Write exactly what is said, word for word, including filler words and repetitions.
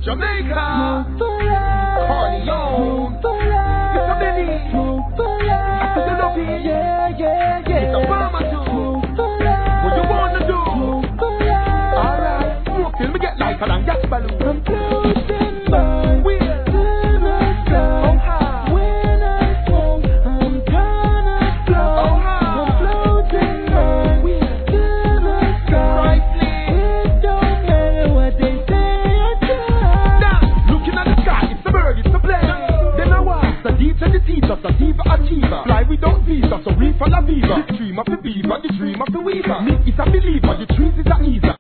Jamaica, Corleone, Mister Benny, after the lobby, yeah, yeah, yeah. Mister Farmer too. What you wanna do? Alright, smoke till me get like a long gas balloon. I'm floating by Where? to the sky. Oh, hi. When I smoke, I'm gonna fly. Oh, hi. I'm floating by Where? to the sky. Rightly. It don't matter what they say or try. Now, looking at the sky, it's a bird, it's a plane. Then I was the deep and the teacher, the diva achiever. Fly without visa, so we for la viva. The dream of the beaver, the dream of the weaver. Me is a believer, the truth is a easer.